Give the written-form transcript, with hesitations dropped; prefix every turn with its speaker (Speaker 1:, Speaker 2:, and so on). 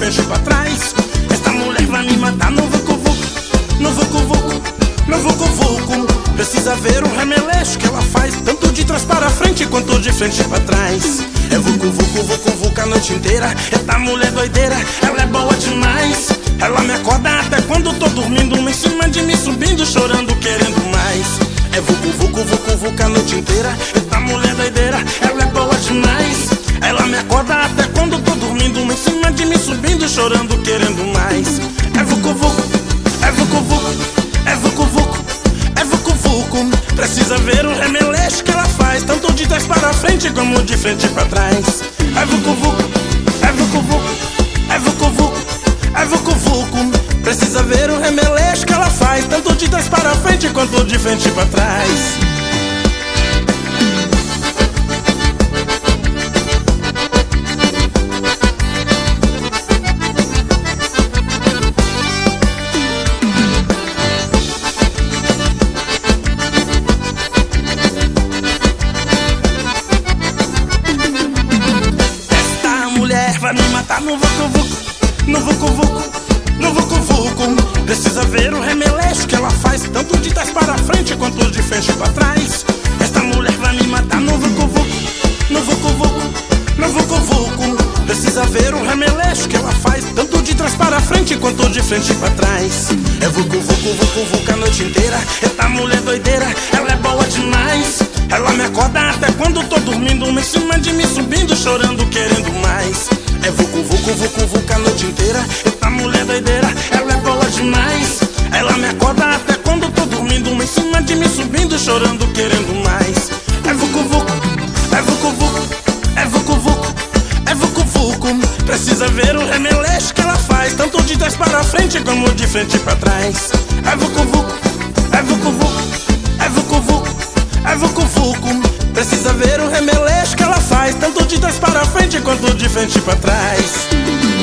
Speaker 1: frente pra trás. Esta mulher vai me matar no vucu-vucu, no vucu-vucu, no vucu-vucu. Precisa ver o remeleixo que ela faz, tanto de trás para frente quanto de frente pra trás. É vucu-vucu, vucu-vucu a noite inteira. Esta mulher doideira, ela é boa demais. Ela me acorda até quando tô dormindo, uma em cima de mim subindo, chorando, querendo mais. É vucu-vucu, vucu-vucu a noite inteira. Esta mulher doideira, ela é boa demais. Ela me acorda até quando tô dormindo, uma em cima de mim subindo, chorando, querendo mais. É vucu-vucu, é vucu-vucu, é vucu-vucu, é vucu-vucu. Precisa ver o remeleixo que ela faz, tanto de trás para frente como de frente pra trás. É vucu-vucu, é vucu-vucu, é vucu-vucu, é vucu-vucu. Precisa ver o remeleixo que ela faz, tanto de trás para frente quanto de frente pra trás. Vai me matar no vucu-vucu, no vucu-vucu, no vucu-vucu. Precisa ver o remeleixo que ela faz, tanto de trás para frente quanto de frente para trás. Esta mulher vai me matar no vucu-vucu, no vucu-vucu, no vucu-vucu. Precisa ver o remeleixo que ela faz, tanto de trás para frente quanto de frente para trás. É vucu-vucu, vucu-vucu a noite inteira. Esta mulher doideira, ela é boa demais. Ela me acorda até quando tô dormindo, uma em cima de mim subindo, chorando, querendo mais. É vucu-vucu, vucu-vucu a noite inteira. Esta mulher doideira, ela é boa demais. Ela me acorda até quando tô dormindo, uma em cima de mim subindo, chorando, querendo mais. É vucu-vucu, é vucu-vucu, é vucu-vucu, é vucu-vucu. Precisa ver o remeleixo que ela faz, tanto de trás para frente como de frente pra trás. É vucu-vucu, é vucu-vucu, é vucu-vucu, é vucu-vucu. Precisa ver o remeleixo que ela faz, tanto de trás para frente quanto de frente pra trás.